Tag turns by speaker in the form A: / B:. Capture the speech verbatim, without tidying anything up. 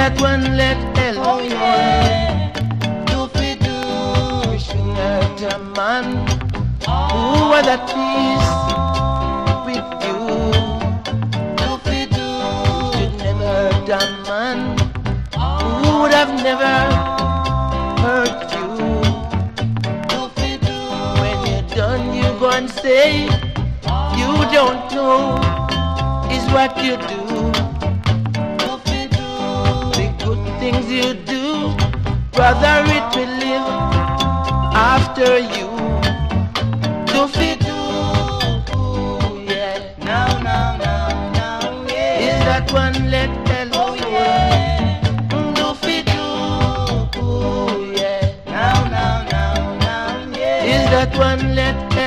A: that one let tell
B: Oh
A: me
B: yeah.
A: do fi do. You should hurt a man who
B: Oh.
A: was at peace with you. Do fi do. You should never hurt a man who would have never hurt you. Do fi do. When you're done, you go and say you don't know is what you do. Do fi do. The good things you do, brother, it will live after you. Do fi do. Yeah.
B: Now, now, now, now, yeah.
A: Is that one let tell
B: Oh
A: you?
B: yeah.
A: Do fi do. Yeah.
B: Now, now, now, now, yeah.
A: Is that one let tell